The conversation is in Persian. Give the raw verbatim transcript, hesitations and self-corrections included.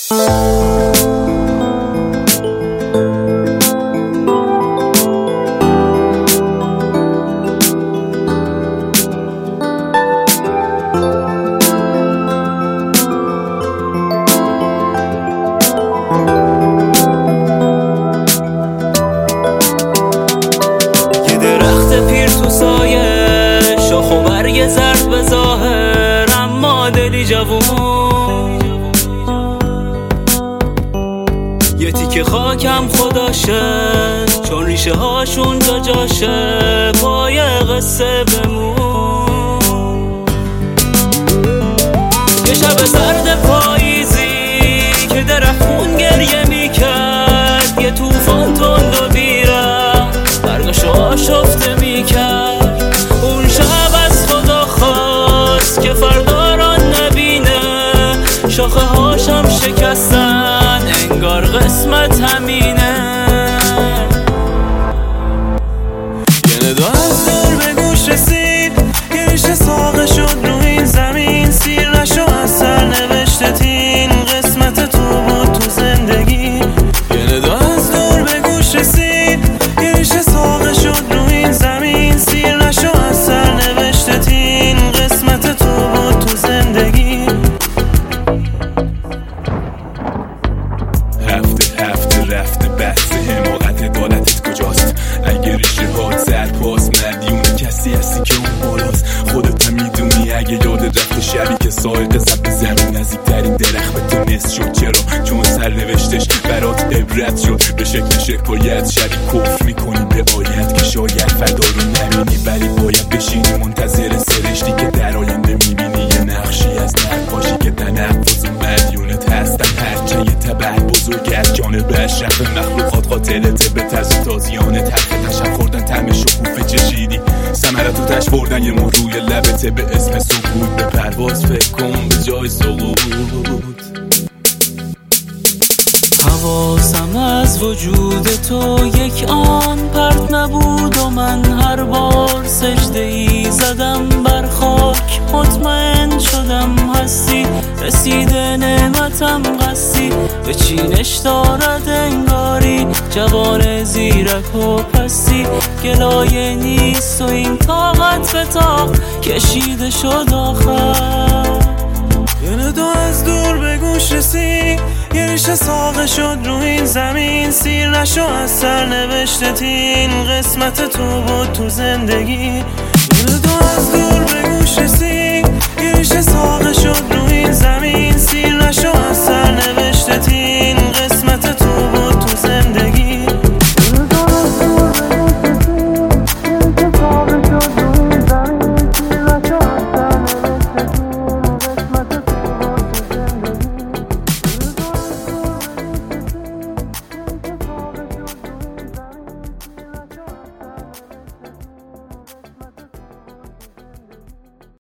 یه زرد به ظاهر اما دلی جوون، یه تیکه خاکم خداشه چون ریشه هاشون جا جاشه پای قصه بمون. یه شب سرد پاییزی که درختون گریه میکرد، یه توفان تند و بیرم برگشو آشفته میکرد. اون شب از خدا خواست که فردا را نبینه، شاخه هاشم شکستن انگار قسمت همینه. یه ندا از دور به گوش رسید، یه ریشه ساقه شد رو این زمین. سیر نشو از سر نوشته تین، قسمت تو بود تو زندگی. یه ندا از دور به گوش رسید، یه ریشه ساقه شد رو این زمین. سیر نشو از سر نوشته تین، قسمت تو بود تو زندگی. هفته هفته رفته بحث حماقت عدالتت کجاست؟ اگه ریشه هات سرپاس مدیون کسی هستی که اون بالاست. خودت میدونی اگه یاد رفته شبی که سایق زد زمین نزدیکترین درخت به تو نصف شد. چرا؟ چون سر نوشتش برات عبرت شد. به شکل شکایت شبی کفر میکنی به آیت که شاید فردا رو نبینی، ولی باید بشینی منتظر سرشتی که در آینده میبینی. یه نقشی از نقاشی که تنفس و مدیونت هستن، هرچه یه تبع بزرگ از جانب اشرف مخلوقات. قاتلت به تز تازیانت حق تشم خوردن طعم شکوفه چشیدی، ثمرت و تش بردن یه مو روی لبته به اسم سکوت. به پرواز فکر کن به جای سقوط. حواسم از وجود تو یک آن پرت نبود و من هر بار سجده ای زدم بر خاک. مطمئن شدم هستی، رسیده نعمتم قصی. به چینش دارد انگاری جوان زیرک و پستی. گلایه نیست و این طاقت به طاق کشیده شد آخر. یه ندا از دور به گوش رسید، یه ریشه ساقه شد رو این زمین. سیر نشو از سر نوشته تین، قسمت تو بود تو زندگی. یه ندا از دور به گوش رسید، یه ریشه ساقه شد رو این زمین.